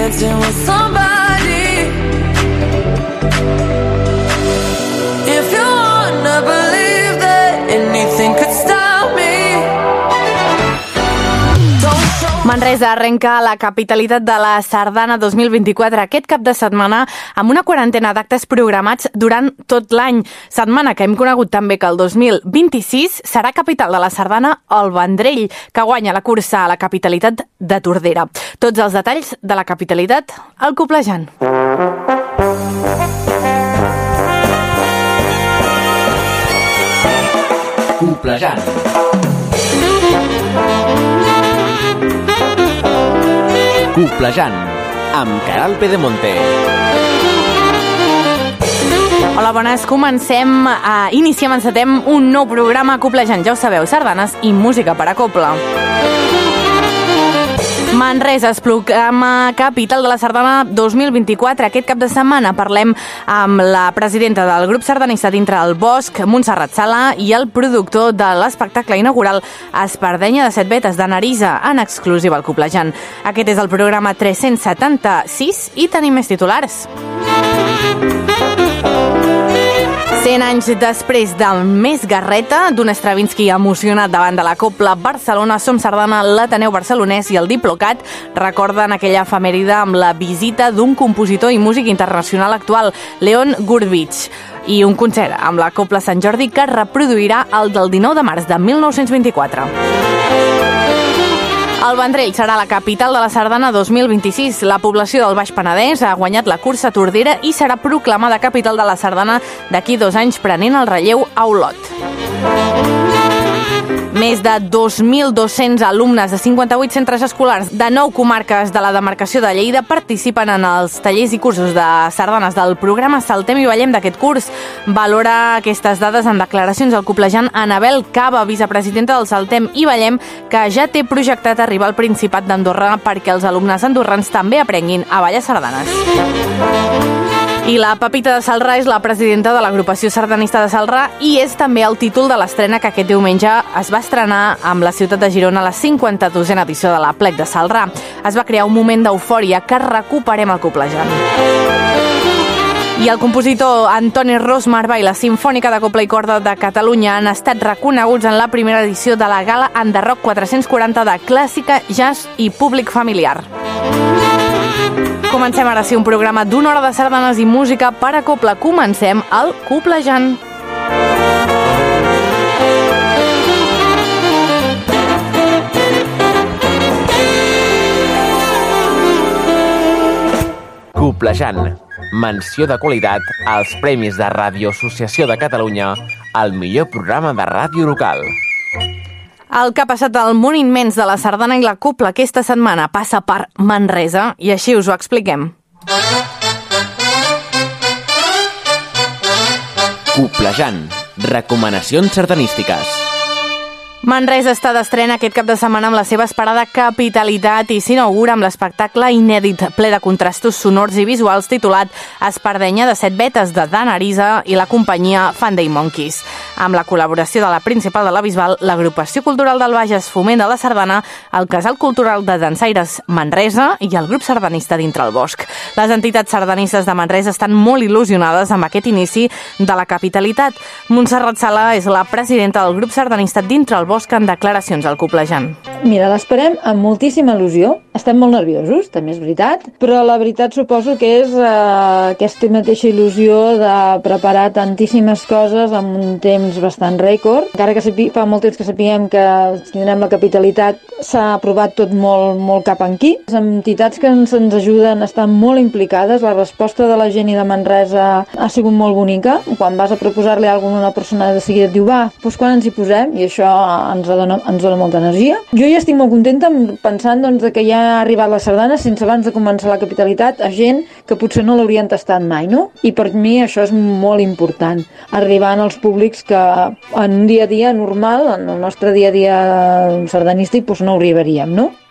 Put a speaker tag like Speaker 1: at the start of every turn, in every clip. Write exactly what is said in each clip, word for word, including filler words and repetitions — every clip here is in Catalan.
Speaker 1: dancing with somebody. If you wanna believe that anything could stop me.
Speaker 2: Manresa arrenca la capitalitat de la Sardana dos mil vint-i-quatre aquest cap de setmana amb una quarantena d'actes programats durant tot l'any. Setmana que hem conegut també que el dos mil vint-i-sis serà capital de la Sardana el Vendrell, que guanya la cursa a la capitalitat de Tordera. Tots els detalls de la capitalitat al Coplejant.
Speaker 3: Coplejant. Coplejant, amb Caral Pedemonte.
Speaker 2: Hola, bones. Comencem, a iniciem, encetem un nou programa Coplejant. Ja ho sabeu, sardanes i música per a cobla. Manresa es proclama capital de la Sardana dos mil vint-i-quatre. Aquest cap de setmana parlem amb la presidenta del grup sardanista Dintre el Bosc, Montserrat Sala, i el productor de l'espectacle inaugural Espardenya de Set Vetes de Narisa, en exclusiva al Coplejant. Aquest és el programa tres-cents setanta-sis i tenim més titulars. cent anys després del Més Garreta, d'un Stravinsky emocionat davant de la Copla Barcelona, Som Sardana, l'Ateneu Barcelonès i el Diplocat recorden aquella efemèride amb la visita d'un compositor i músic internacional actual, Leon Gurvitch, i un concert amb la Copla Sant Jordi que reproduirà el del dinou de març de mil nou-cents vint-i-quatre. El Vendrell serà la capital de la Sardana dos mil vint-i-sis. La població del Baix Penedès ha guanyat la cursa a Tordera i serà proclamada capital de la Sardana d'aquí dos anys, prenent el relleu a Olot. Més de dos mil dos-cents alumnes de cinquanta-vuit centres escolars de nou comarques de la demarcació de Lleida participen en els tallers i cursos de sardanes del programa Saltem i Ballem d'aquest curs. Valora aquestes dades en declaracions al Coplejant Anabel Cava, vicepresidenta del Saltem i Ballem, que ja té projectat arribar al Principat d'Andorra perquè els alumnes andorrans també aprenguin a ballar sardanes. I la Pepita de Salrà és la presidenta de l'agrupació sardanista de Salrà i és també el títol de l'estrena que aquest diumenge es va estrenar amb la ciutat de Girona a la cinquanta-dosena edició de la Plec de Salrà. Es va crear un moment d'eufòria que recuperem al Coplejant. I el compositor Antoni Ros Marvà i la Simfònica de Copla i Corda de Catalunya han estat reconeguts en la primera edició de la Gala Enderroc quatre-cents quaranta de Clàssica, Jazz i Públic Familiar. Comencem ara sí un programa d'una hora de sardanes i música per a copla. Comencem el Coplejant.
Speaker 3: Coplejant. Menció de qualitat als Premis de Ràdio Associació de Catalunya al millor programa de ràdio local.
Speaker 2: El que ha passat al món immens de la sardana i la copla aquesta setmana passa per Manresa i així us ho expliquem.
Speaker 3: Coplejant. Recomanacions sardanístiques.
Speaker 2: Manresa està d'estrena aquest cap de setmana amb la seva esperada capitalitat i s'inaugura amb l'espectacle inèdit ple de contrastos sonors i visuals titulat Espardenya de Set Vetes de Dan Arisa i la companyia Funday Monkeys. Amb la col·laboració de la Principal de la Bisbal, l'Agrupació Cultural del Bages Foment de la Sardana, el Casal Cultural de Dansaires Manresa i el grup sardanista Dintre el Bosc. Les entitats sardanistes de Manresa estan molt il·lusionades amb aquest inici de la capitalitat. Montserrat Sala és la presidenta del grup sardanista Dintre el Bosc en declaracions al Coplejant.
Speaker 4: Mira, l'esperem amb moltíssima il·lusió. Estem molt nerviosos, també és veritat, però la veritat suposo que és eh, aquesta mateixa il·lusió de preparar tantíssimes coses en un temps bastant rècord. Encara que sapi, fa molt temps que sapiguem que tindrem la capitalitat, s'ha aprovat tot molt, molt cap aquí. Les entitats que ens, ens ajuden estan molt implicades. La resposta de la gent i de Manresa ha sigut molt bonica. Quan vas a proposar-li alguna a una persona, de seguida et diu, va, doncs quan ens hi posem? I això ens dona, ens dona molta energia. Jo ja estic molt contenta pensant doncs, que ja ha arribat la sardana sense abans de començar la capitalitat a gent que potser no l'haurien tastat mai, no? I per mi això és molt important, arribant als públics que en un dia a dia normal, en el nostre dia a dia sardanístic, doncs no arribaríem, no?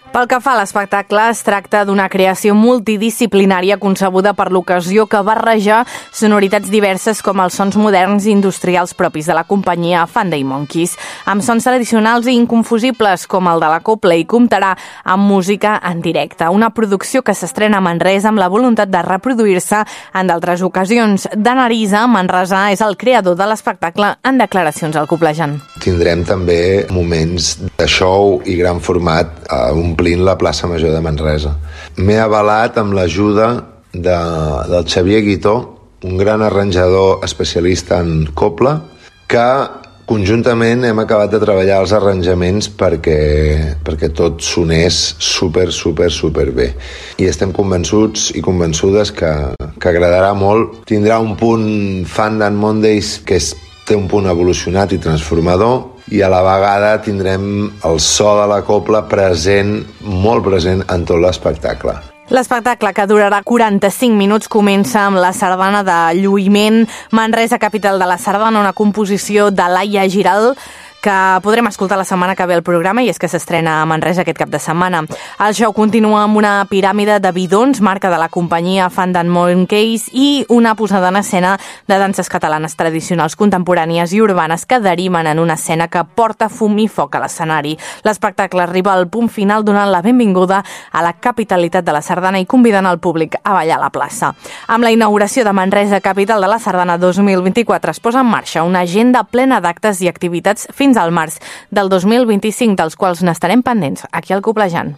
Speaker 2: Pel que fa a l'espectacle, es tracta d'una creació multidisciplinària concebuda per l'ocasió que barreja sonoritats diverses com els sons moderns i industrials propis de la companyia Funday Monkeys, amb sons tradicionals i inconfusibles com el de la cobla, i comptarà amb música en directe. Una producció que s'estrena a Manresa amb la voluntat de reproduir-se en d'altres ocasions. Dan Arisa, manresà, és el creador de l'espectacle en declaracions al Coplejant.
Speaker 5: Tindrem també moments de show i gran format a omplint la plaça Major de Manresa. M'he avalat amb l'ajuda de, del Xavier Guitó, un gran arranjador especialista en cobla, que conjuntament hem acabat de treballar els arranjaments perquè, perquè tot sonés super, super, super bé. I estem convençuts i convençudes que, que agradarà molt. Tindrà un punt Fun and Mondays que és, té un punt evolucionat i transformador, i a la vegada tindrem el so de la cobla present, molt present en tot l'espectacle.
Speaker 2: L'espectacle, que durarà quaranta-cinc minuts, comença amb la sardana de Lluïment, Manresa, capital de la sardana, una composició de Laia Giral, que podrem escoltar la setmana que ve al programa, i és que s'estrena a Manresa aquest cap de setmana. El show continua amb una piràmide de bidons, marca de la companyia Funday Monkeys, i una posada en escena de danses catalanes tradicionals, contemporànies i urbanes que deriven en una escena que porta fum i foc a l'escenari. L'espectacle arriba al punt final donant la benvinguda a la capitalitat de la sardana i convidant el públic a ballar a la plaça. Amb la inauguració de Manresa, capital de la sardana dos mil vint-i-quatre, es posa en marxa una agenda plena d'actes i activitats fins al març del dos mil vint-i-cinc, dels quals n'estarem pendents aquí al Coplejant.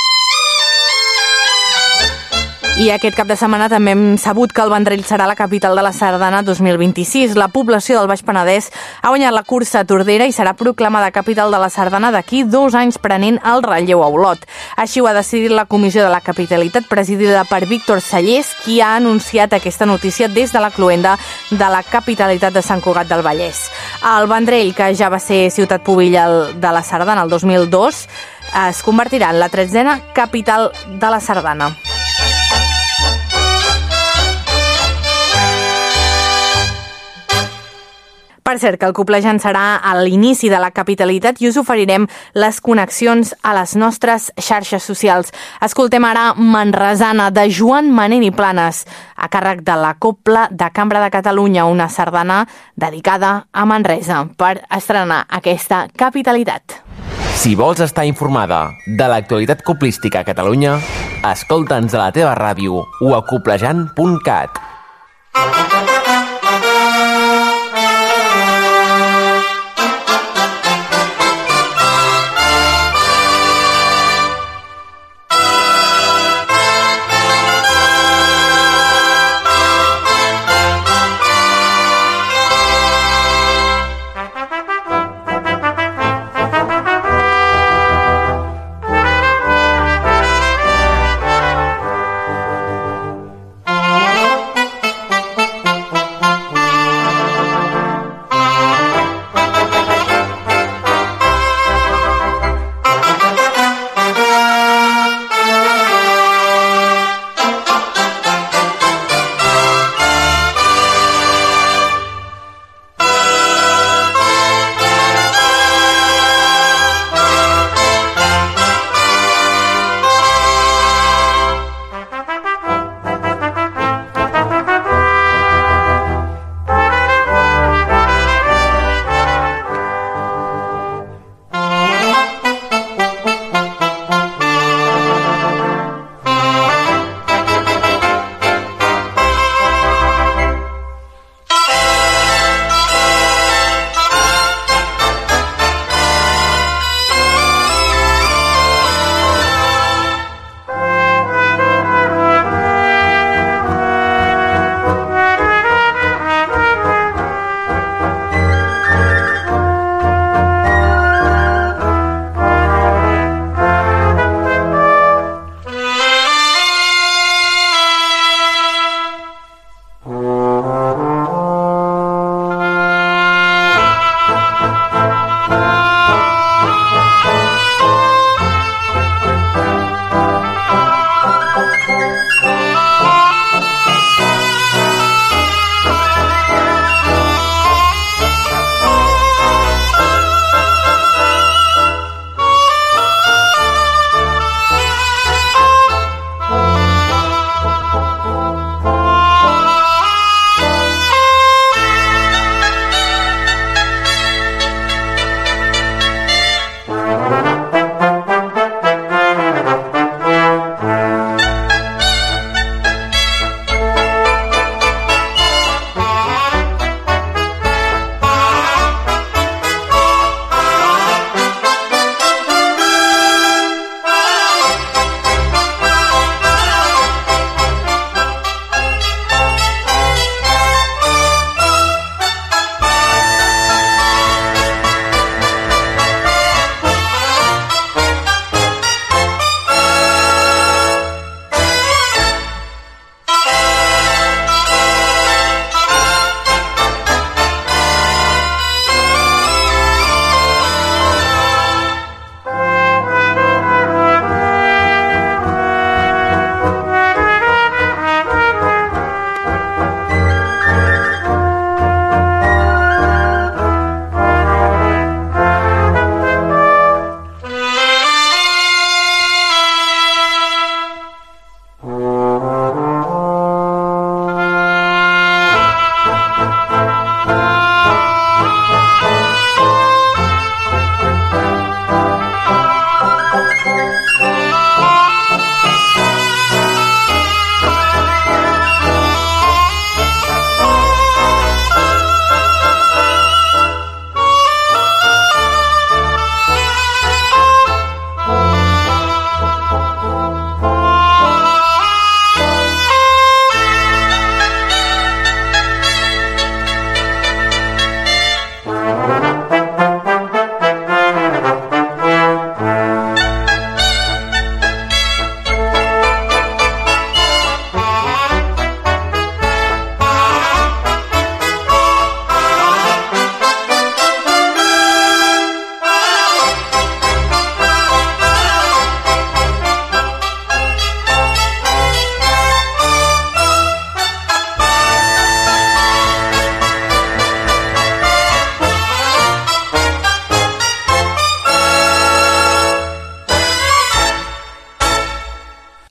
Speaker 2: I aquest cap de setmana també hem sabut que el Vendrell serà la capital de la sardana dos mil vint-i-sis. La població del Baix Penedès ha guanyat la cursa a Tordera i serà proclamada capital de la sardana d'aquí dos anys, prenent el relleu a Olot. Així ho ha decidit la Comissió de la Capitalitat, presidida per Víctor Sallés, qui ha anunciat aquesta notícia des de la cloenda de la capitalitat de Sant Cugat del Vallès. El Vendrell, que ja va ser ciutat pubilla de la sardana el dos mil dos, es convertirà en la tretzena capital de la sardana. Per cert, que el Coplejant serà a l'inici de la capitalitat i us oferirem les connexions a les nostres xarxes socials. Escoltem ara Manresana, de Joan Manent i Planes, a càrrec de la Cobla de Cambra de Catalunya, una sardana dedicada a Manresa per estrenar aquesta capitalitat.
Speaker 3: Si vols estar informada de l'actualitat coplística a Catalunya, escolta'ns a la teva ràdio o a coplejant punt cat.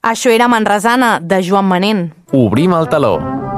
Speaker 2: Això era Manresana, de Joan Manent.
Speaker 3: Obrim el teló.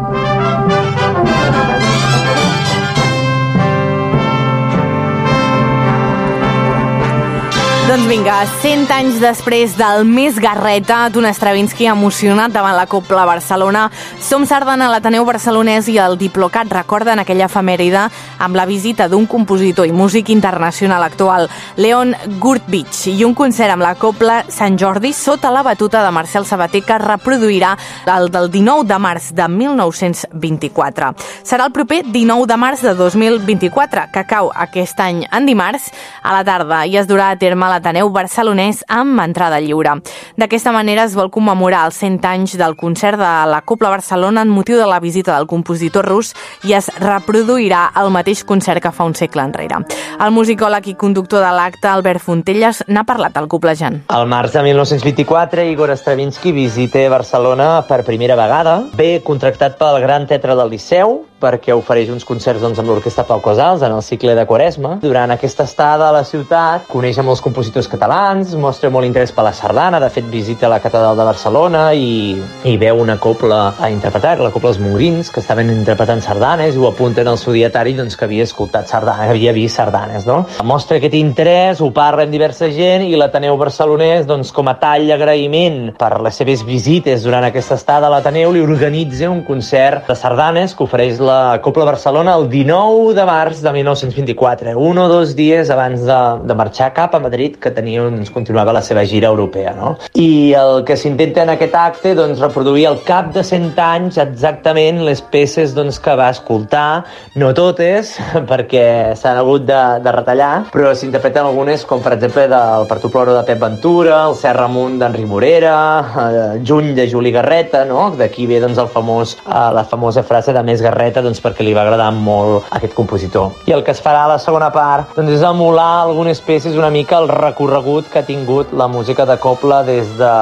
Speaker 2: Doncs vinga, cent anys després del Més Garreta, d'un Stravinsky emocionat davant la Cobla Barcelona, Som Sardana a l'Ateneu Barcelonès i el Diplocat recorden aquella efemèride amb la visita d'un compositor i músic internacional actual, Leon Gurtbich, i un concert amb la Cobla Sant Jordi sota la batuta de Marcel Sabater, que reproduirà el del dinou de març de mil nou-cents vint-i-quatre. Serà el proper dinou de març de dos mil vint-i-quatre, que cau aquest any en dimarts a la tarda, i es durà a terme a l'Ateneu Barcelonès amb entrada lliure. D'aquesta manera es vol commemorar els cent anys del concert de la Cobla Barcelona en motiu de la visita del compositor rus, i es reproduirà el mateix concert que fa un segle enrere. El musicòleg i conductor de l'acte, Albert Fontelles, n'ha parlat al Coblejant.
Speaker 6: Al març de mil nou-cents vint-i-quatre, Igor Stravinsky visita Barcelona per primera vegada. Ve contractat pel Gran Teatre del Liceu perquè ofereix uns concerts doncs, amb l'Orquestra Pau Casals en el cicle de Quaresma. Durant aquesta estada a la ciutat coneix a molts compositors catalans, mostra molt interès per la sardana, de fet visita la Catedral de Barcelona i, i veu una cobla a interpretar, la cobla Els Mourins, que estaven interpretant sardanes, i ho apunten al seu dietari doncs, que havia escoltat sardanes, que havia vist sardanes. No? Mostra aquest interès, ho parla amb diversa gent, i l'Ateneu Barcelonès, doncs, com a tall d'agraïment per les seves visites durant aquesta estada a l'Ateneu, li organitza un concert de sardanes que ofereix la Cobla Barcelona el dinou de març de mil nou-cents vint-i-quatre, un o dos dies abans de, de marxar cap a Madrid, que tenia, doncs, continuava la seva gira europea. No? I el que s'intenta en aquest acte, doncs, reproduir al cap de cent anys exactament les peces doncs, que va escoltar, no totes, perquè s'han hagut de, de retallar, però s'interpreten algunes, com per exemple del Partuploro de Pep Ventura, el Serra Munt d'Enri Morera, eh, Juny de Juli Garreta, no? D'aquí ve doncs, el famós, eh, la famosa frase de Més Garreta, doncs, perquè li va agradar molt a aquest compositor. I el que es farà a la segona part doncs, és emular algunes peces una mica el recorregut que ha tingut la música de cobla des de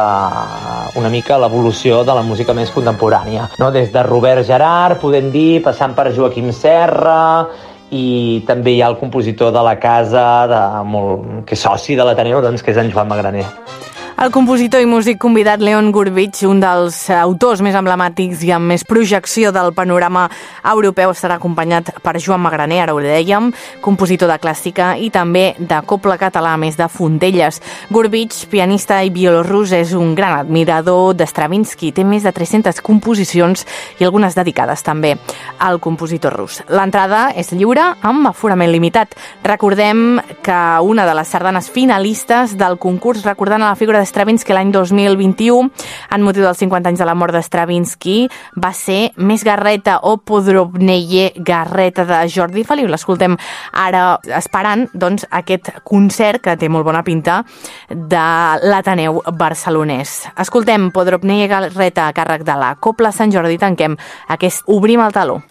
Speaker 6: una mica l'evolució de la música més contemporània. No? Des de Robert Gerard, podem dir, passant per Joaquim Serra, i també hi ha el compositor de la casa, de, molt, que és soci de l'Ateneu, doncs, que és en Joan Magraner.
Speaker 2: El compositor i músic convidat Leon Gurtbich, un dels autors més emblemàtics i amb més projecció del panorama europeu, estarà acompanyat per Joan Magraner, ara ho dèiem, compositor de clàssica i també de cobla català, més de Fontelles. Gurtbich, pianista i bielorrus, és un gran admirador de Stravinsky. Té més de tres-centes composicions i algunes dedicades també al compositor rus. L'entrada és lliure amb aforament limitat. Recordem que una de les sardanes finalistes del concurs, recordant a la figura de Stravinsky l'any dos mil vint-i-u, en motiu dels cinquanta anys de la mort de Stravinsky, va ser Més Garreta o Podrobneye Garreta de Jordi Feliu. L'escoltem ara esperant doncs, aquest concert que té molt bona pinta de l'Ateneu Barcelonès. Escoltem Podrobneye Garreta a càrrec de la Cobla Sant Jordi. Tanquem aquest Obrim el teló.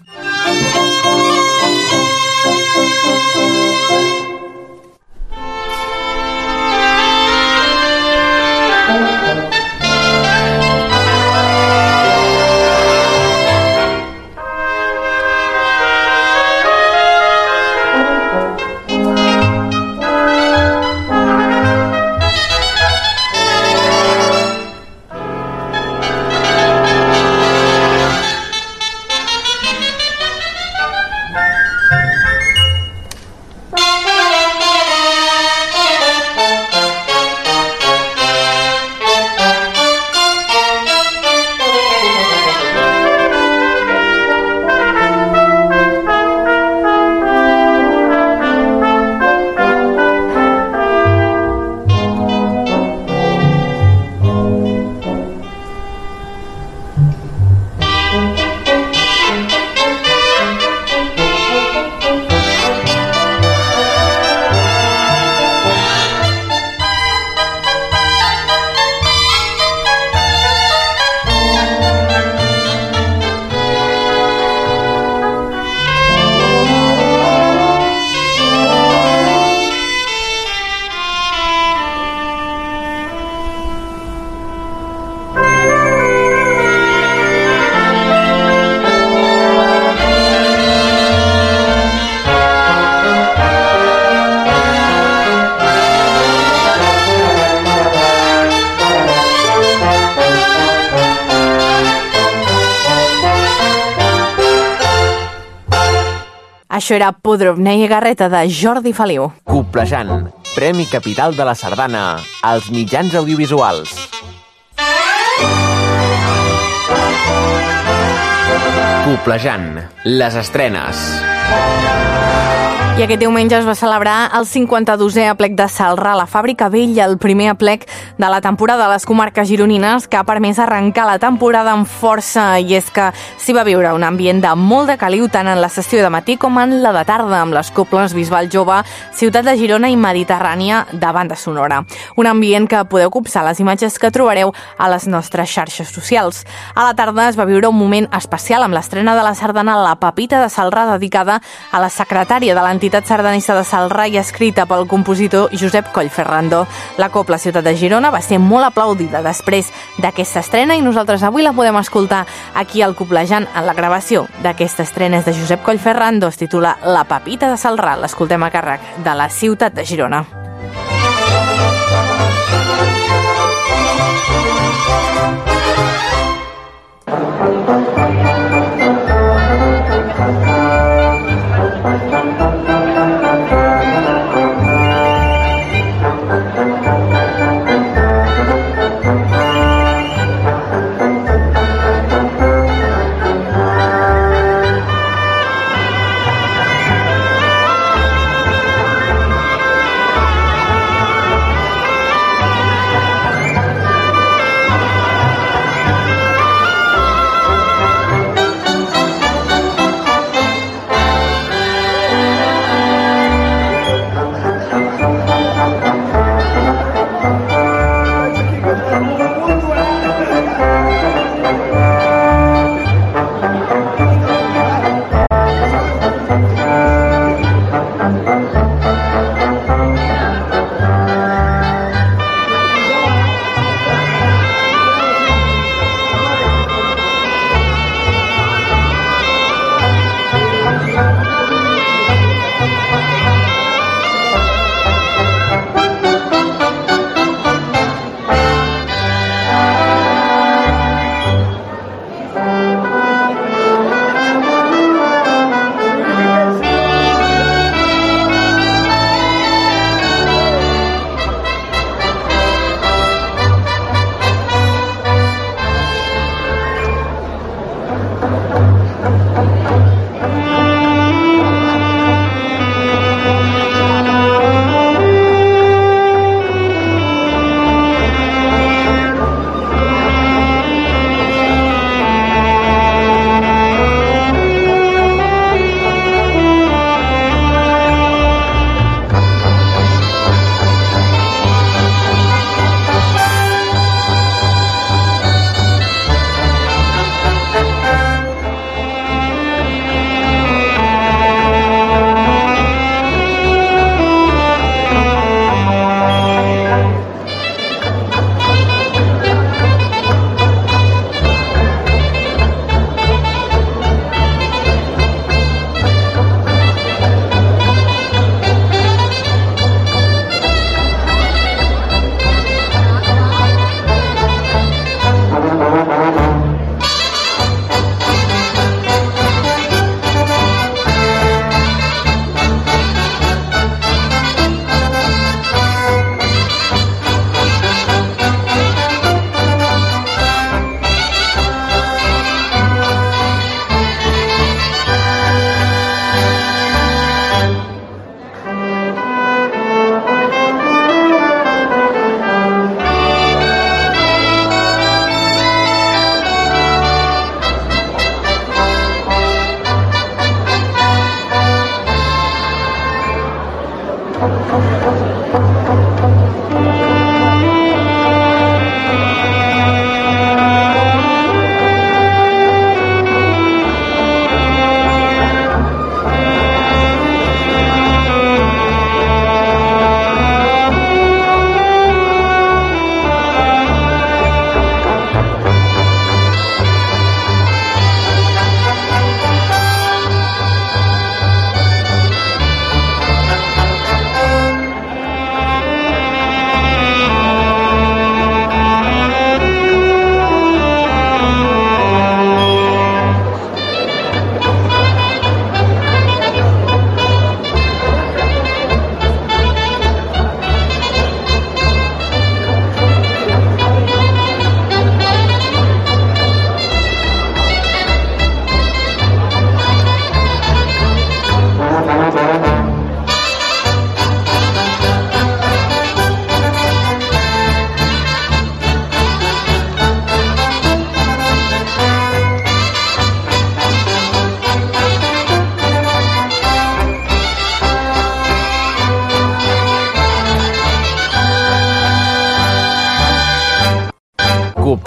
Speaker 2: Això era Podrobneye Garreta de Jordi Feliu.
Speaker 3: Coplejant, Premi Capital de la Sardana als mitjans audiovisuals. Coplejant, les estrenes.
Speaker 2: I aquest diumenge es va celebrar el cinquanta-dosè aplec de Celrà, la Fàbrica Vella, el primer aplec de la temporada de les comarques gironines que ha permès arrencar la temporada amb força, i és que s'hi va viure un ambient de molt de caliu tant en la sessió de matí com en la de tarda, amb les cobles Bisbal Jove, Ciutat de Girona i Mediterrània de banda sonora. Un ambient que podeu copsar les imatges que trobareu a les nostres xarxes socials. A la tarda es va viure un moment especial amb l'estrena de la sardana La Pepita de Celrà, dedicada a la secretària de l'entitat sardanista de Celrà i escrita pel compositor Josep Coll Ferrando. La copla Ciutat de Girona va ser molt aplaudida després d'aquesta estrena i nosaltres avui la podem escoltar aquí al Coplejant en la gravació d'aquesta estrena de Josep Coll Ferrando. Es titula La Pepita de Celrà. L'escoltem a càrrec de la Ciutat de Girona.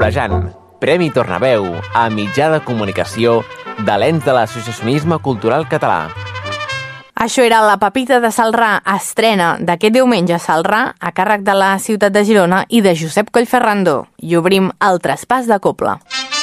Speaker 3: Coplejant, Premi Tornaveu a mitjà de comunicació de l'ens de l'associacionisme cultural català.
Speaker 2: Això era La Pepita de Celrà, estrena d'aquest diumenge a Celrà, a càrrec de la ciutat de Girona i de Josep Collferrandó. I obrim el traspàs de Copla.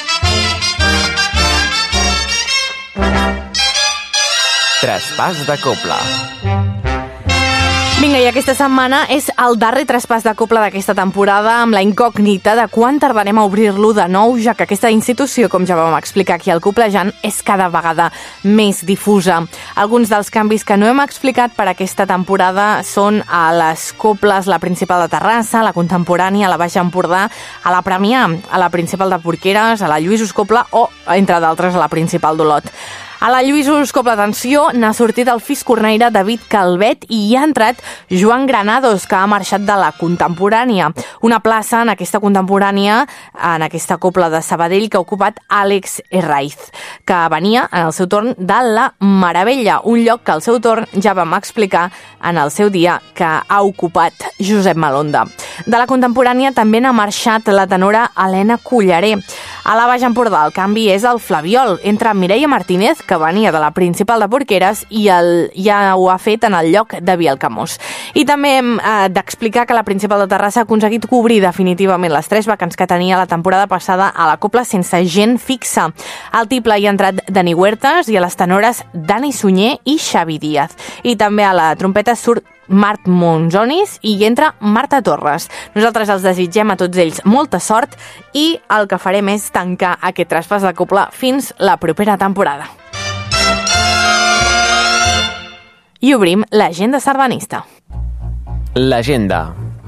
Speaker 3: Traspàs de Copla.
Speaker 2: Vinga, i aquesta setmana és el darrer traspàs de Copla d'aquesta temporada amb la incògnita de quan tardarem a obrir-lo de nou, ja que aquesta institució, com ja vam explicar aquí al Coplejant, és cada vegada més difusa. Alguns dels canvis que no hem explicat per aquesta temporada són a les Coples, la principal de Terrassa, la contemporània, a la Baix Empordà, a la Premià, a la principal de Porqueres, a la Lluïsos Copla o, entre d'altres, a la principal d'Olot. A la Lluïsos Copla, atenció, n'ha sortit el fiscorneire David Calvet i hi ha entrat Joan Granados, que ha marxat de la contemporània. Una plaça en aquesta contemporània, en aquesta Copla de Sabadell, que ha ocupat Àlex Herraiz, que venia, en el seu torn, de la Meravella, un lloc que al seu torn ja vam explicar en el seu dia que ha ocupat Josep Malonda. De la contemporània també n'ha marxat la tenora Helena Culleré. A la Baix Empordà el canvi és el Flabiol, entre Mireia Martínez, que venia de la principal de Porqueres, i el, ja ho ha fet en el lloc de Vielcamós. I també hem eh, d'explicar que la principal de Terrassa ha aconseguit cobrir definitivament les tres vacants que tenia la temporada passada a la Copla sense gent fixa. Al tiple hi ha entrat Dani Huertas i a les tenores Dani Sunyer i Xavi Díaz. I també a la trompeta surt Mart Monzonis i hi entra Marta Torres. Nosaltres els desitgem a tots ells molta sort i el que farem és tancar aquest traspàs de Copla fins la propera temporada. I obrim l'agenda sardanista.
Speaker 3: L'agenda.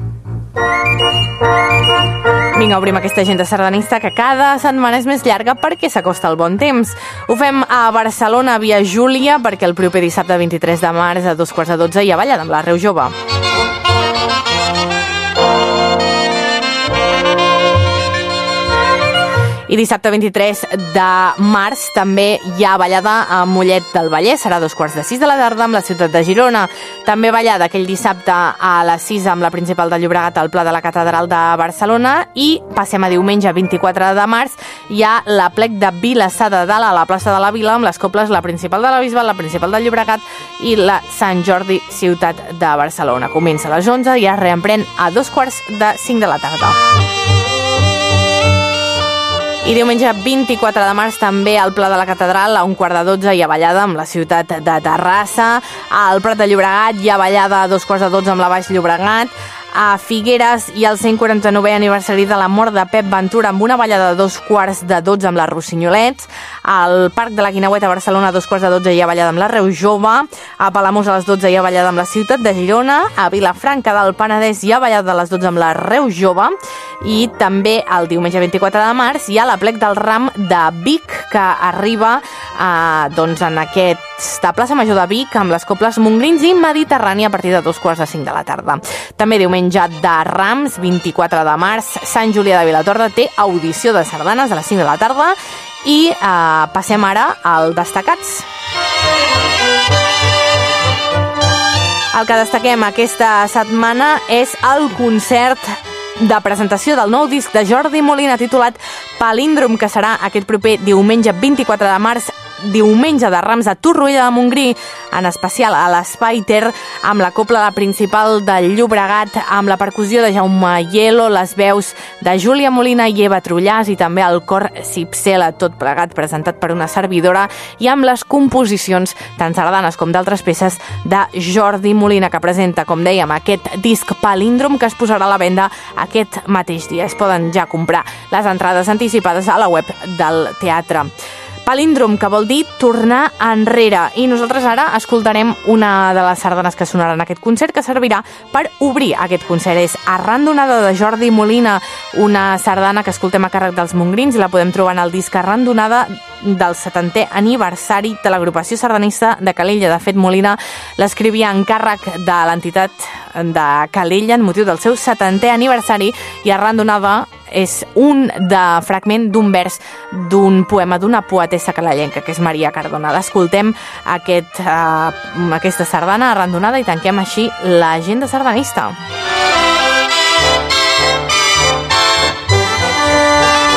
Speaker 2: Vinga, obrim aquesta agenda sardanista que cada setmana és més llarga perquè s'acosta el bon temps. Ho fem a Barcelona via Júlia perquè el proper dissabte vint-i-tres de març a dos quarts de dotze hi ha ballada amb la Reu Jove. I dissabte vint-i-tres de març també hi ha ballada a Mollet del Vallès, serà a dos quarts de sis de la tarda amb la ciutat de Girona. També ballada aquell dissabte a les sis amb la principal de Llobregat al Pla de la Catedral de Barcelona i passem a diumenge vint-i-quatre de març, hi ha la plec de Vilassar de Dalt a la plaça de la Vila amb les coples la principal de la Bisbal, la principal de Llobregat i la Sant Jordi ciutat de Barcelona. Comença a les onze i es reemprèn a dos quarts de cinc de la tarda. I diumenge vint-i-quatre de març també al Pla de la Catedral a un quart de dotze hi ha ballada amb la ciutat de Terrassa. Al Prat de Llobregat hi ha ballada a dos quarts de dotze amb la Baix Llobregat. A Figueres hi ha el cent quaranta-novè aniversari de la mort de Pep Ventura amb una ballada a dos quarts de dotze amb la Rossinyolets. Al Parc de la Guineueta a Barcelona a dos quarts de dotze hi ha ballada amb la Reu Jove. A Palamós a les dotze hi ha ballada amb la ciutat de Girona. A Vilafranca del Penedès hi ha ballada a les dotze amb la Reu Jove. I també el diumenge vint-i-quatre de març hi ha la plec del Ram de Vic que arriba eh, doncs en aquesta plaça Major de Vic amb les coples Mongrins i Mediterrània a partir de dos quarts de cinc de la tarda. També diumenge de Rams, vint-i-quatre de març, Sant Julià de Vilatorta té audició de sardanes a les cinc de la tarda i eh, passem ara al Destacats. El que destaquem aquesta setmana és el concert de presentació del nou disc de Jordi Molina titulat Palíndrom, que serà aquest proper diumenge vint-i-quatre de març, diumenge de Rams a Torroella de Montgrí, en especial a l'Espai Ter, amb la copla la principal del Llobregat, amb la percussió de Jaume Hielo, les veus de Júlia Molina i Eva Trullàs i també el cor Cipsela, tot plegat presentat per una servidora i amb les composicions tant sardanes com d'altres peces de Jordi Molina, que presenta, com dèiem, aquest disc Palíndrom que es posarà a la venda aquest mateix dia. Es poden ja comprar les entrades anticipades a la web del teatre. Palíndrom, que vol dir tornar enrere. I nosaltres ara escoltarem una de les sardanes que sonaran en aquest concert, que servirà per obrir aquest concert. És Arrandonada de Jordi Molina, una sardana que escoltem a càrrec dels Mongrins i la podem trobar en el disc Arrandonada del setantè aniversari de l'agrupació sardanista de Calella. De fet, Molina l'escrivia en càrrec de l'entitat de Calella en motiu del seu setantè aniversari i Arrandonada és un de fragment d'un vers d'un poema d'una poetessa calellenca, que és Maria Cardona. Escoltem aquest, uh, aquesta sardana Arrandonada i tanquem així l'agenda sardanista.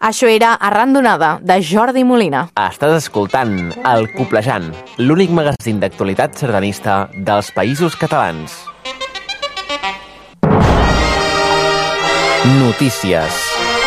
Speaker 2: Això era Arran donada, de Jordi Molina.
Speaker 3: Estàs escoltant El Coplejant, l'únic magazín d'actualitat sardanista dels Països Catalans. Notícies.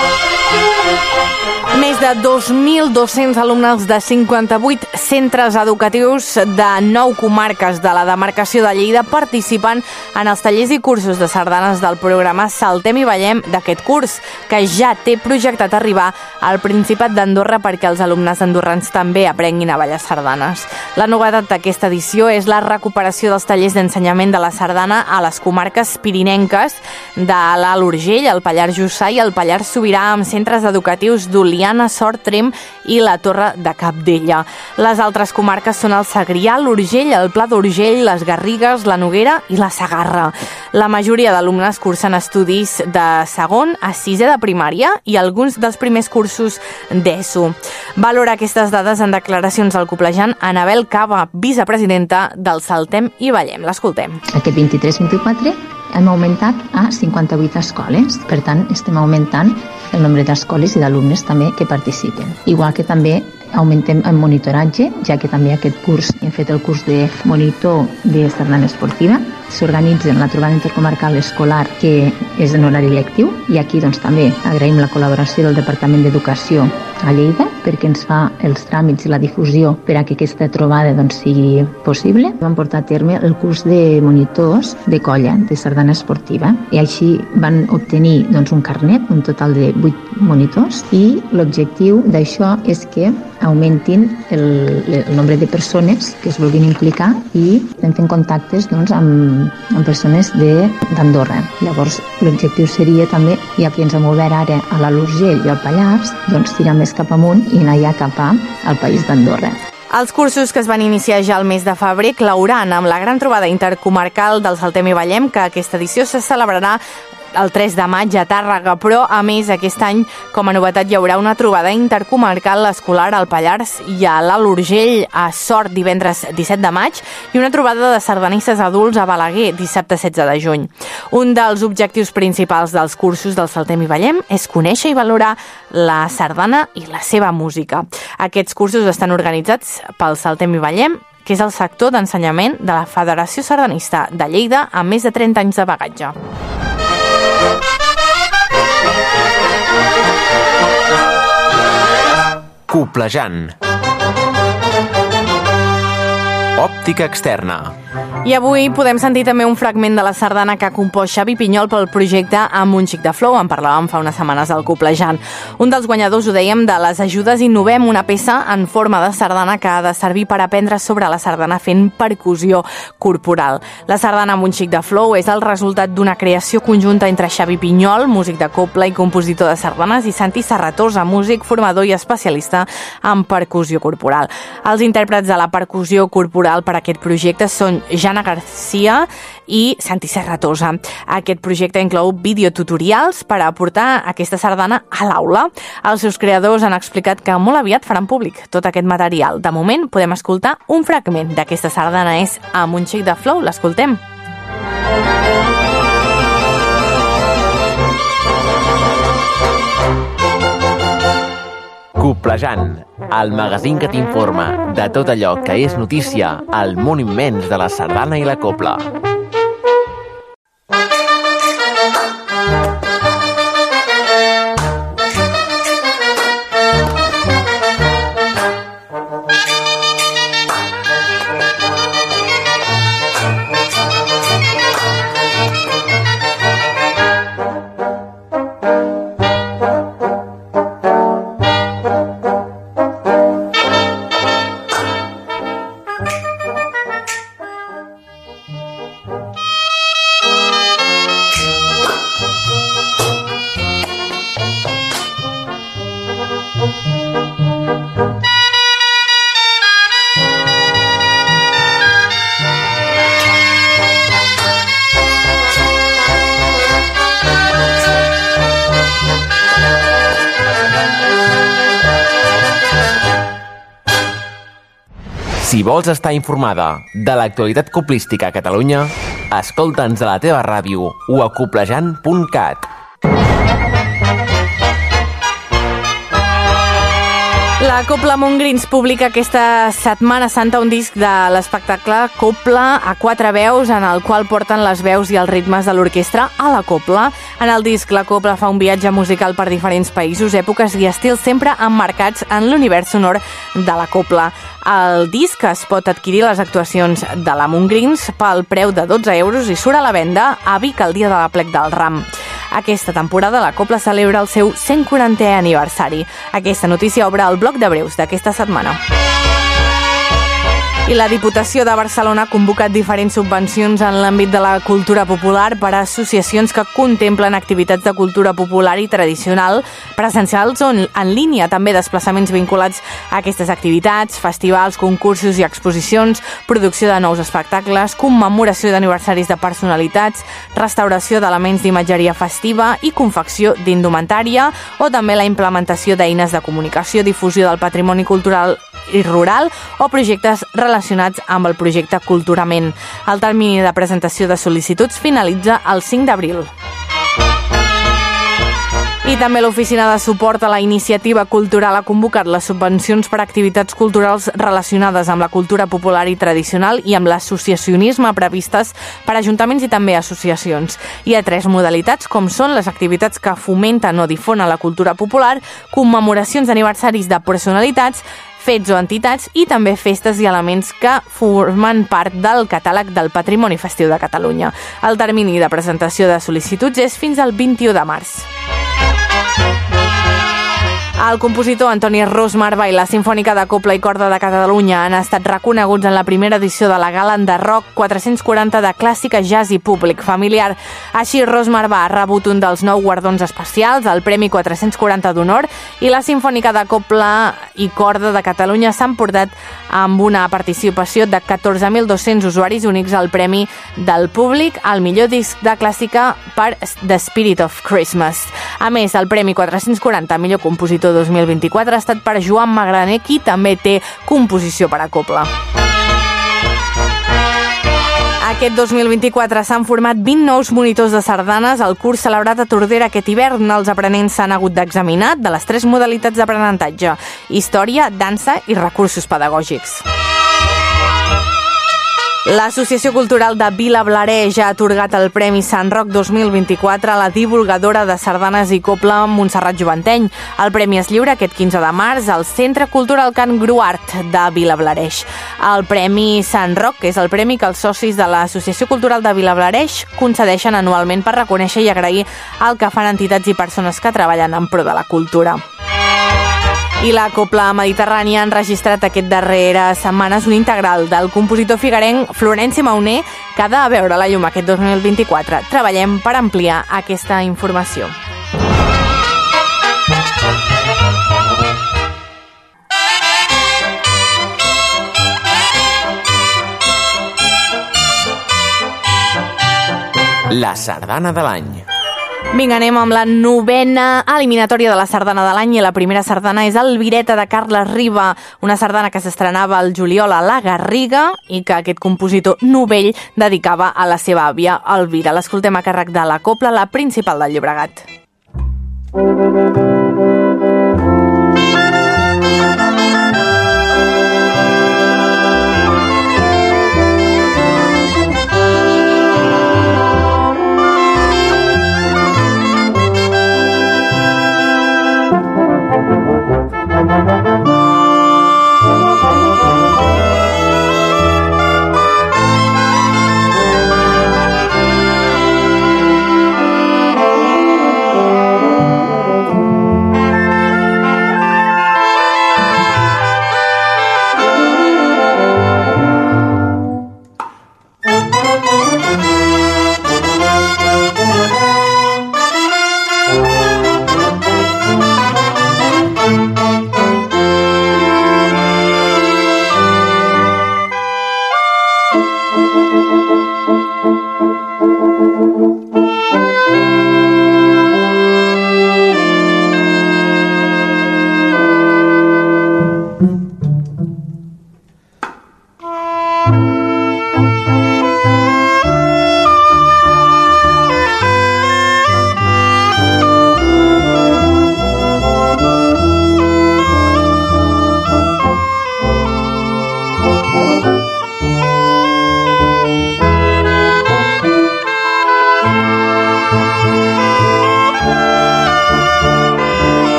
Speaker 2: Més de dos mil dos-cents alumnes de cinquanta-vuit centres educatius de nou comarques de la demarcació de Lleida participen en els tallers i cursos de sardanes del programa Saltem i Ballem d'aquest curs, que ja té projectat arribar al Principat d'Andorra perquè els alumnes andorrans també aprenguin a ballar sardanes. La novetat d'aquesta edició és la recuperació dels tallers d'ensenyament de la sardana a les comarques pirinenques de l'Alt Urgell, el Pallars Jussà i el Pallars Sobirà, amb centres educatius d'Oliana, Sort, Tremp i la Torre de Cabdella. Les altres comarques són el Segrià, l'Urgell, el Pla d'Urgell, les Garrigues, la Noguera i la Segarra. La majoria d'alumnes cursen estudis de segon a sisè de primària i alguns dels primers cursos d'ESO. Valora aquestes dades en declaracions al Coplejant Anabel Cava, vicepresidenta del Saltem i Ballem. L'escoltem.
Speaker 7: Aquest vint-i-tres vint-i-quatre hem augmentat a cinquanta-vuit escoles. Per tant, estem augmentant el nombre d'escoles i d'alumnes també que participen. Igual que també augmentem en monitoratge, ja que també aquest curs hem fet el curs de monitor de sardana esportiva. S'organitzen la trobada intercomarcal escolar, que és en horari lectiu, i aquí doncs, també agraïm la col·laboració del Departament d'Educació a Lleida perquè ens fa els tràmits i la difusió per a que aquesta trobada doncs, sigui possible. Vam portar a terme el curs de monitors de colla de sardana esportiva i així van obtenir doncs, un carnet, un total de vuit monitors, i l'objectiu d'això és que augmentin el, el nombre de persones que es vulguin implicar i estem fent contactes doncs, amb, amb persones d'Andorra. Llavors, l'objectiu seria també, ja que ens hem obert ara a l'Alt Urgell i al Pallars, doncs tirar més cap amunt i anar ja cap al país d'Andorra.
Speaker 2: Els cursos que es van iniciar ja el mes de febrer clauran amb la gran trobada intercomarcal del Saltem i Ballem, que aquesta edició se celebrarà el tres de maig a Tàrrega, però a més aquest any com a novetat hi haurà una trobada intercomarcal escolar al Pallars i a l'Alt Urgell a Sort divendres disset de maig i una trobada de sardanistes adults a Balaguer dissabte setze de juny. Un dels objectius principals dels cursos del Saltem i Ballem és conèixer i valorar la sardana i la seva música. Aquests cursos estan organitzats pel Saltem i Ballem, que és el sector d'ensenyament de la Federació Sardanista de Lleida amb més de trenta anys de bagatge.
Speaker 3: Coplejant. Òptica externa.
Speaker 2: I avui podem sentir també un fragment de la sardana que ha compost Xavi Pinyol pel projecte Amb un xic de flow. En parlàvem fa unes setmanes al Coplejant. Un dels guanyadors, ho dèiem, de les ajudes Innovem, una peça en forma de sardana que ha de servir per aprendre sobre la sardana fent percussió corporal. La sardana Amb un xic de flow és el resultat d'una creació conjunta entre Xavi Pinyol, músic de cobla i compositor de sardanes, i Santi Serratosa, músic, formador i especialista en percussió corporal. Els intèrprets de la percussió corporal per a aquest projecte són Jana Garcia i Santi Serratosa. Aquest projecte inclou videotutorials per a portar aquesta sardana a l'aula. Els seus creadors han explicat que molt aviat faran públic tot aquest material. De moment podem escoltar un fragment d'aquesta sardana, és Amb un xic de flow. L'escoltem.
Speaker 3: Coplejant, el magazín que t'informa de tot allò que és notícia al món immens de la sardana i la cobla. Si vols estar informada de l'actualitat coplística a Catalunya, escolta'ns a la teva ràdio o a coplejant punt cat.
Speaker 2: La Cobla Montgrins publica aquesta Setmana Santa un disc de l'espectacle Cobla a quatre veus, en el qual porten les veus i els ritmes de l'orquestra a la cobla. En el disc, la Cobla fa un viatge musical per diferents països, èpoques i estils, sempre emmarcats en l'univers sonor de la cobla. El disc es pot adquirir a les actuacions de la Montgrins pel preu de dotze euros i surt a la venda a Vic el dia de l'Aplec del Ram. Aquesta temporada la Cobla celebra el seu cent quarantè aniversari. Aquesta notícia obre el bloc de breus d'aquesta setmana. I la Diputació de Barcelona ha convocat diferents subvencions en l'àmbit de la cultura popular per a associacions que contemplen activitats de cultura popular i tradicional, presencials o en línia, també desplaçaments vinculats a aquestes activitats, festivals, concursos i exposicions, producció de nous espectacles, commemoració d'aniversaris de personalitats, restauració d'elements d'imatgeria festiva i confecció d'indumentària, o també la implementació d'eines de comunicació, difusió del patrimoni cultural i rural o projectes relacionats amb el projecte Culturament. El termini de presentació de sol·licituds finalitza el cinc d'abril. I també l'Oficina de Suport a la Iniciativa Cultural ha convocat les subvencions per a activitats culturals relacionades amb la cultura popular i tradicional i amb l'associacionisme previstes per a ajuntaments i també associacions. Hi ha tres modalitats, com són les activitats que fomenten o difonen la cultura popular, commemoracions d'aniversaris de personalitats, fets o entitats i també festes i elements que formen part del catàleg del Patrimoni Festiu de Catalunya. El termini de presentació de sol·licituds és fins al vint-i-u de març. El compositor Antoni Rosmar i la Simfònica de Cobla i Corda de Catalunya han estat reconeguts en la primera edició de la Gala Enderrock quatre-cents quaranta de Clàssica, Jazz i Públic Familiar. Així, Rosmar ha rebut un dels nou guardons especials, el Premi quatre-cents quaranta d'Honor, i la Simfònica de Cobla i Corda de Catalunya s'han portat amb una participació de catorze mil dos-cents usuaris únics al Premi del Públic al millor disc de clàssica per The Spirit of Christmas. A més, el Premi quatre-cents quaranta millor compositor dos mil vint-i-quatre ha estat per Joan Magraner, qui també té composició per a cobla. Aquest dos mil vint-i-quatre s'han format vint nous monitors de sardanes al curs celebrat a Tordera aquest hivern. Els aprenents s'han hagut d'examinar de les tres modalitats d'aprenentatge: història, dansa i recursos pedagògics. L'Associació Cultural de Vilablareix ha atorgat el Premi Sant Roc dos mil vint-i-quatre a la divulgadora de sardanes i cobla Montserrat Joventeny. El premi es lliura aquest quinze de març al Centre Cultural Can Gruart de Vilablareix. El Premi Sant Roc és el premi que els socis de l'Associació Cultural de Vilablareix concedeixen anualment per reconèixer i agrair el que fan entitats i persones que treballen en pro de la cultura. I la Cobla Mediterrània ha enregistrat aquest darreres setmanes un integral del compositor figuerenc Florenci Mauner, que ha de veure la llum aquest dos mil vint-i-quatre. Treballem per ampliar aquesta informació.
Speaker 3: La sardana de l'any.
Speaker 2: Vinga, anem amb la novena eliminatòria de la sardana de l'any i la primera sardana és Albireta de Carles Riba, una sardana que s'estrenava al juliol a la Garriga i que aquest compositor novell dedicava a la seva àvia Elvira. L'escoltem a càrrec de la Cobla, la Principal del Llobregat.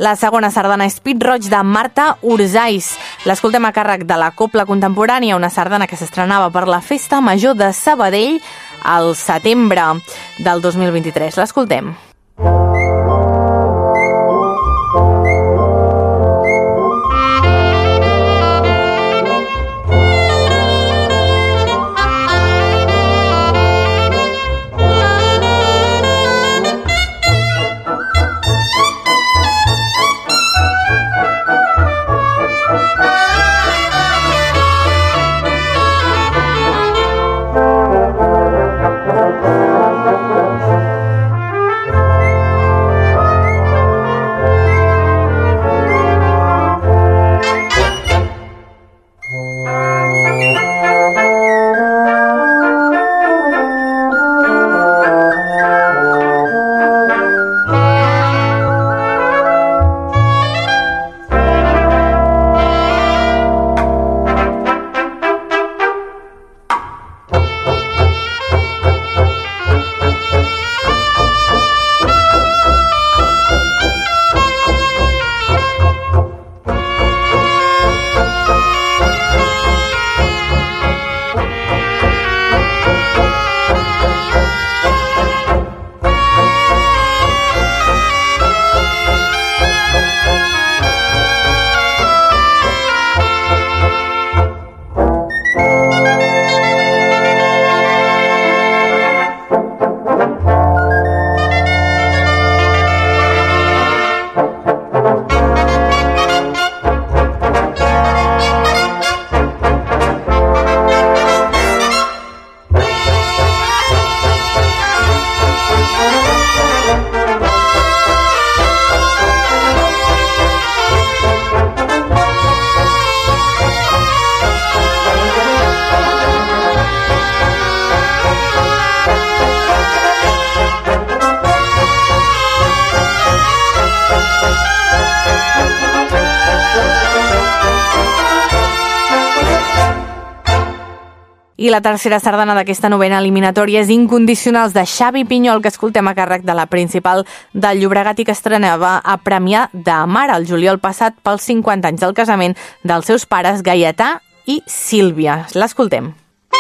Speaker 2: La segona sardana és Pit Roig de Marta Urzais. L'escoltem a càrrec de la Copla Contemporània, una sardana que s'estrenava per la Festa Major de Sabadell al setembre del dos mil vint-i-tres. L'escoltem. I la tercera sardana d'aquesta novena eliminatòria és Incondicionals de Xavi Pinyol, que escoltem a càrrec de la Principal del Llobregat i que estrenava a Premià de Mar el juliol passat pels cinquanta anys del casament dels seus pares Gaietà i Sílvia. L'escoltem.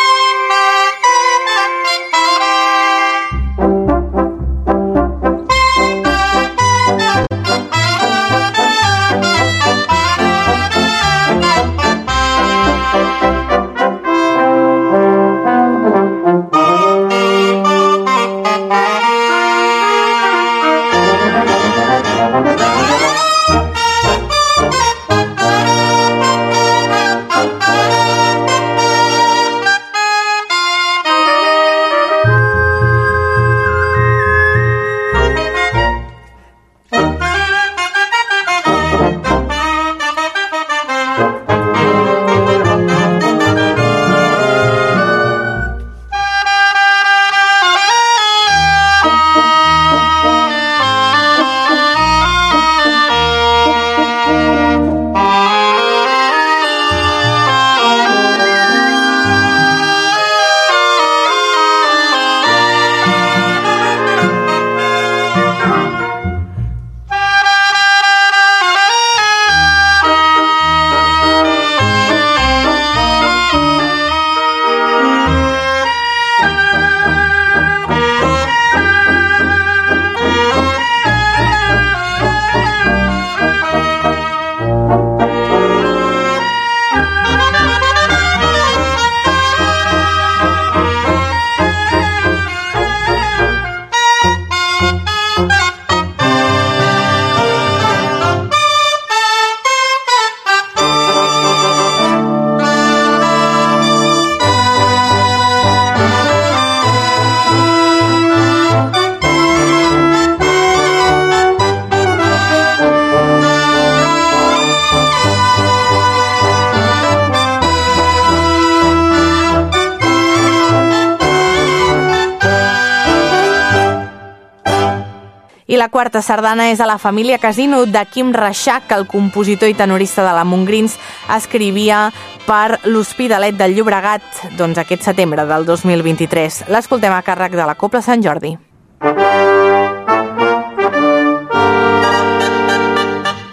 Speaker 2: I la quarta sardana és a la família Casino de Quim Reixac, que el compositor i tenorista de la Montgrins escrivia per l'Hospitalet del Llobregat doncs, aquest setembre del dos mil vint-i-tres. L'escoltem a càrrec de la Copla Sant Jordi.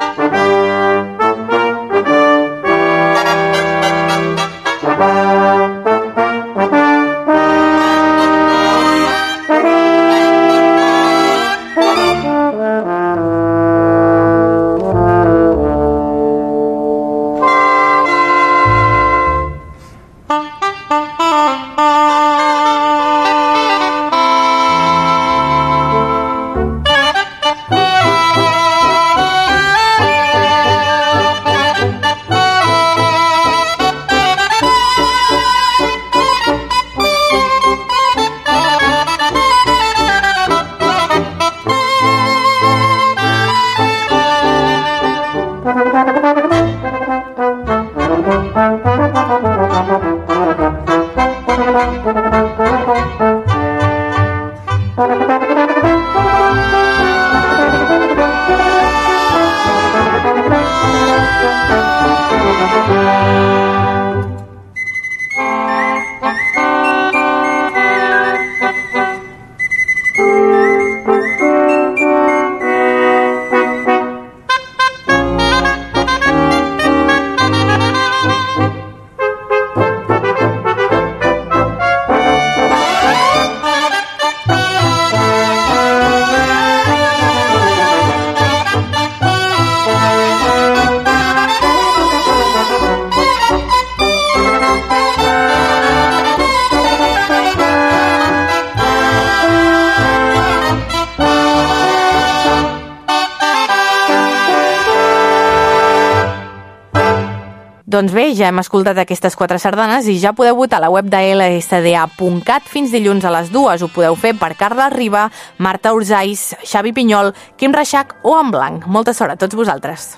Speaker 2: Doncs bé, ja hem escoltat aquestes quatre sardanes i ja podeu votar a la web de ela esse de a punt cat fins dilluns a les dues. Ho podeu fer per Carla Riba, Marta Urzais, Xavi Pinyol, Quim Reixac o en Blanc. Molta sort a tots vosaltres.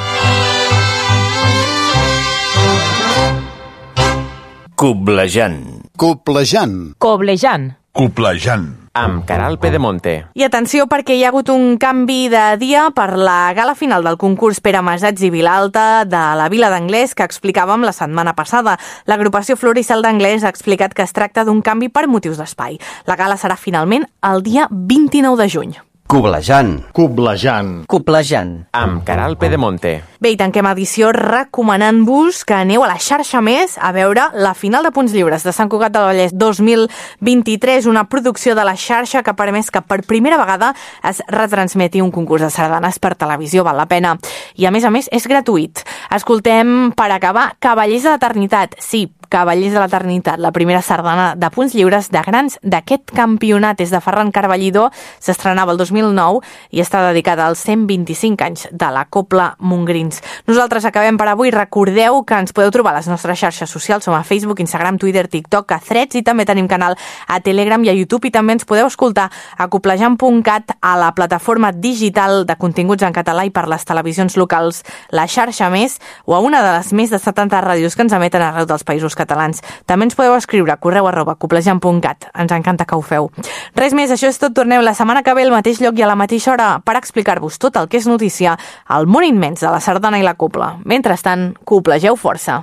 Speaker 8: Coblejant.
Speaker 9: Coblejant.
Speaker 10: Coblejant.
Speaker 9: Coblejant.
Speaker 3: Amb Caral Pedemonte.
Speaker 2: I atenció perquè hi ha hagut un canvi de dia per la gala final del concurs Pere Masats i Vilalta de la Vila d'Anglès que explicàvem la setmana passada. L'agrupació Florissal d'Anglès ha explicat que es tracta d'un canvi per motius d'espai. La gala serà finalment el dia vint-i-nou de juny.
Speaker 8: Coblejant.
Speaker 9: Coblejant.
Speaker 8: Coblejant.
Speaker 3: Amb Caral Pedemonte.
Speaker 2: Bé, i tanquem edició recomanant-vos que aneu a la xarxa Més a veure la final de Punts Lliures de Sant Cugat del Vallès dos mil vint-i-tres, una producció de la xarxa que ha permès que per primera vegada es retransmeti un concurs de sardanes per televisió, val la pena. I a més a més és gratuït. Escoltem per acabar Cavallers de l'Eternitat. Sí, Cavallers de l'Eternitat, la primera sardana de Punts Lliures de grans d'aquest campionat. És de Ferran Carballido, s'estrenava el dos mil nou i està dedicada als cent vint-i-cinc anys de la Cobla Montgrins. Nosaltres acabem per avui. Recordeu que ens podeu trobar a les nostres xarxes socials. Som a Facebook, Instagram, Twitter, TikTok, a Threads i també tenim canal a Telegram i a YouTube i també ens podeu escoltar a coblejant punt cat, a la plataforma digital de continguts en català i per les televisions locals, la xarxa Més, o a una de les més de setanta ràdios que ens emeten arreu dels països catalans. També ens podeu escriure a correu arroba coblejant punt cat. Ens encanta que ho feu. Res més, això és tot. Torneu la setmana que ve al mateix lloc i a la mateixa hora per explicar-vos tot el que és notícia al món immens de la sardana i la cobla. Mentrestant, coblegeu força.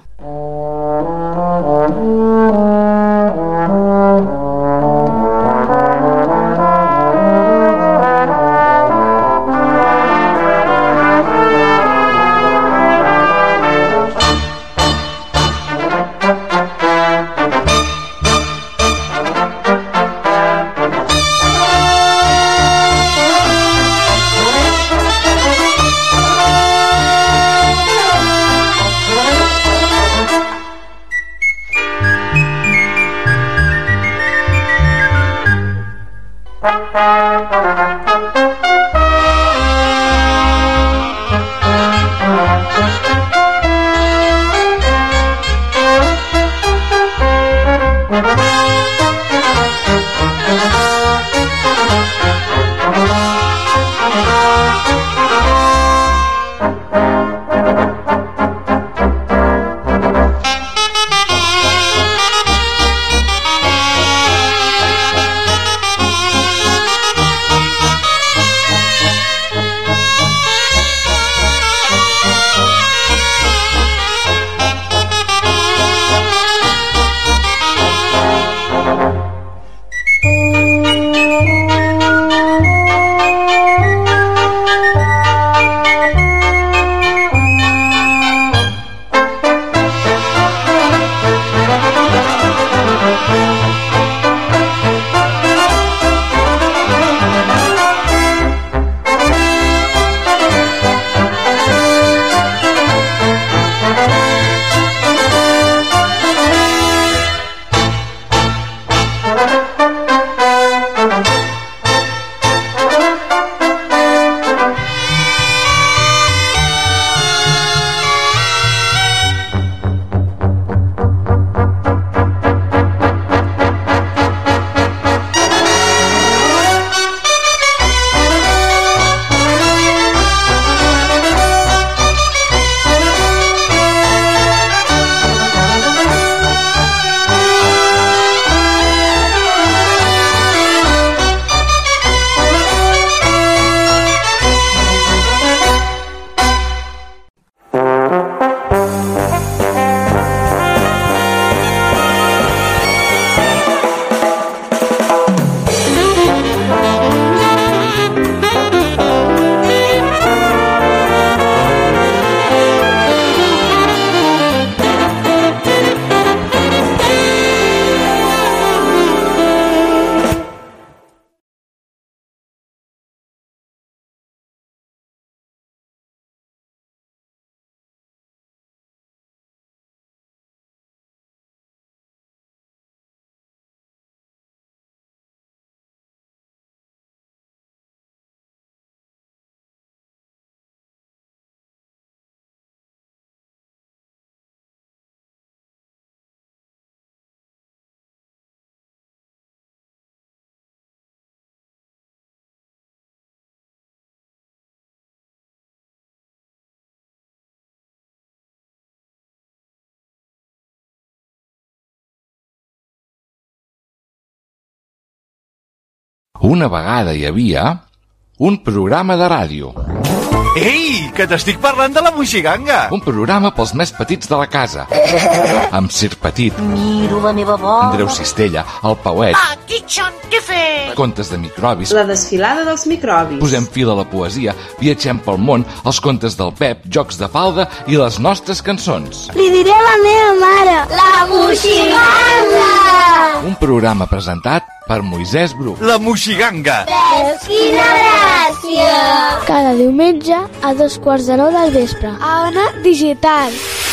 Speaker 8: Una vegada hi havia un programa de ràdio.
Speaker 9: Ei, que t'estic parlant de la Moixiganga!
Speaker 8: Un programa pels més petits de la casa. Amb Sir Petit.
Speaker 10: Miro la meva bola.
Speaker 8: Andreu Cistella, el Pauet.
Speaker 10: Ah, Kitchen, què fes?
Speaker 8: Contes de microbis.
Speaker 11: La desfilada dels microbis.
Speaker 8: Posem fil a la poesia, viatgem pel món, els contes del Pep, jocs de falda i les nostres cançons.
Speaker 12: Li diré a la meva mare. La Moixiganga!
Speaker 8: Un programa presentat per Moisès Bru.
Speaker 9: La Moixiganga!
Speaker 12: Veus quina gràcia!
Speaker 13: Cada diumenge a dos quarts de nou del vespre. A Ona Digital.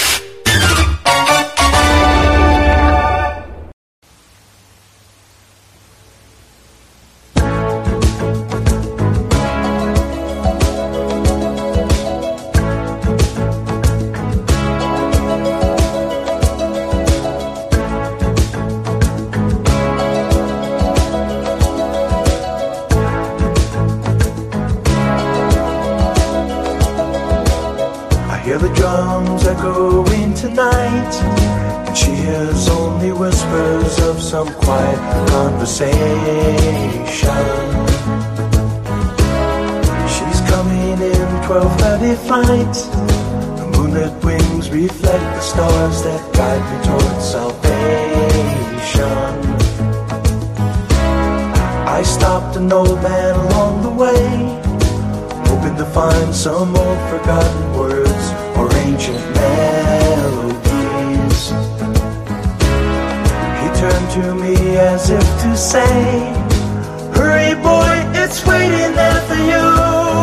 Speaker 14: Some quiet conversation. She's coming in twelve thirty flight. The moonlit wings reflect the stars that guide me towards salvation. I stopped an old man along the way, hoping to find some old forgotten words or ancient melodies. Turned to me as if to say, hurry boy, it's waiting there for you.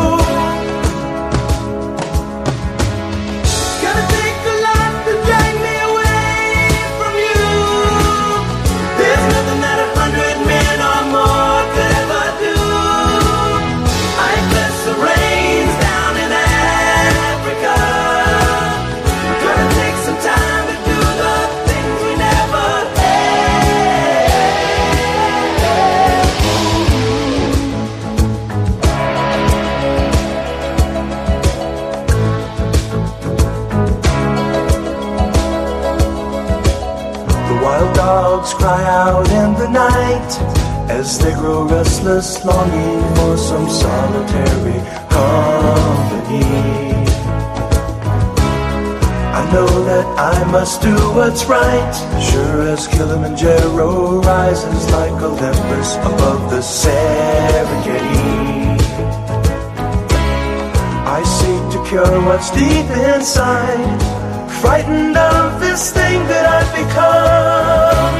Speaker 14: Gonna take a lot to drag me away from you. There's nothing that a hundred men or more could ever do. I bless the rains down in Africa. Gonna take some time to do the things we never had. Dogs cry out in the night as they grow restless, longing for some solitary company. I know that I must do what's right, sure as Kilimanjaro rises like Olympus above the Serengeti. I seek to cure what's deep inside, frightened of this thing that I've become.